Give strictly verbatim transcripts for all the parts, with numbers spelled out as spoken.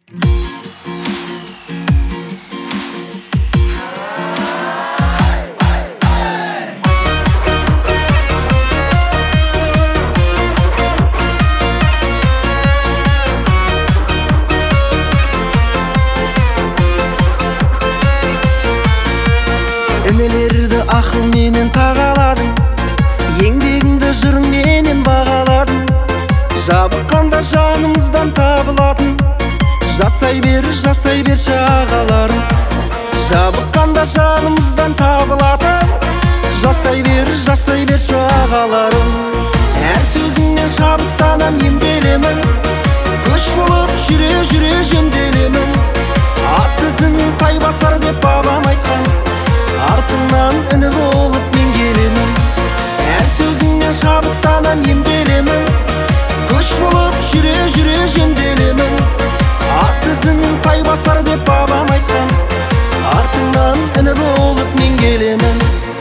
Інілерді ақыл менен тағаладың, еңбегіңді жырың менен бағаладың. Жабыққанда жанымыздан табылатын, жасай бер, жасай берші ағаларым. Жабыққанда жанымыздан табылатын, жасай бер, жасай берші ағаларым. Әр сөзіңнен шабыттанам, емделемін, көш болып жүре-жүре жөнделемін. Ат ізін тай басар деп бабам айтқан, артыңнан іні болып мен келемін. Әр сөзіңнен шабыттанам, емделемін, көш болып жүре-жүре жөнделемін. Ат ізін тай басар деп бабам айтқан, артыңнан іні болып мен келемін.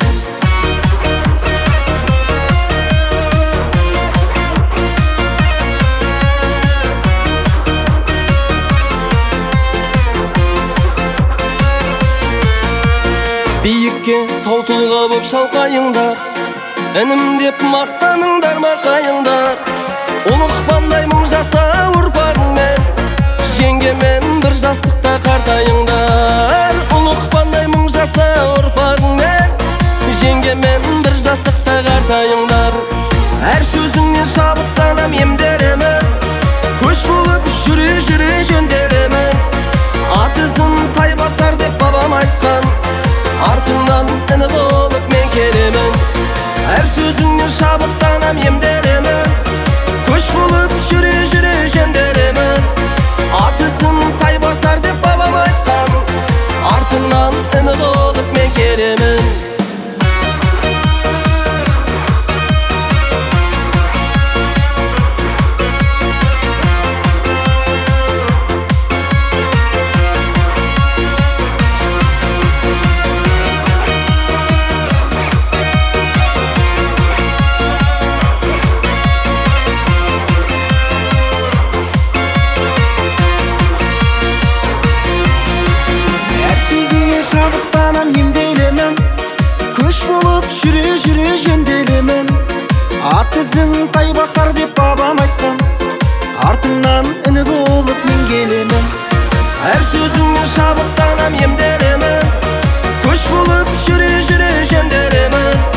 Биікке тау тұлға боп шалқайыңдар, інім деп мақтаныңдар мақайыңдар. Ұлықпандай мың жаса ұрпағыңмен, жеңгемен бір жастықта қартайыңдар. Ұлықпандай мың жаса ұрпағыңмен, жеңгемен бір жастықта қартайыңдар. Әр сөзіңнен шабыттанам, емделемін, көш болып жүре-жүре жөнделемін. Ат ізін тай басар деп бабам айтқан, артыңнан іні болып мен келемін. Әр сөзіңнен шабыттанам, емделемін, көш болып жүре-жүре жөнделемін. Ат ізін тай басар деп бабам айтқан, артыңнан іні болып мен келемін. Шабыттанам, емделемін, көш болып жүре-жүре жөнделемін. Ат ізін тай басар деп бабам айтқан, артыңнан іні болып мен келемін. Әр сөзіңнен шабыттанам, емделемін, көш болып жүре-жүре жөнделемін.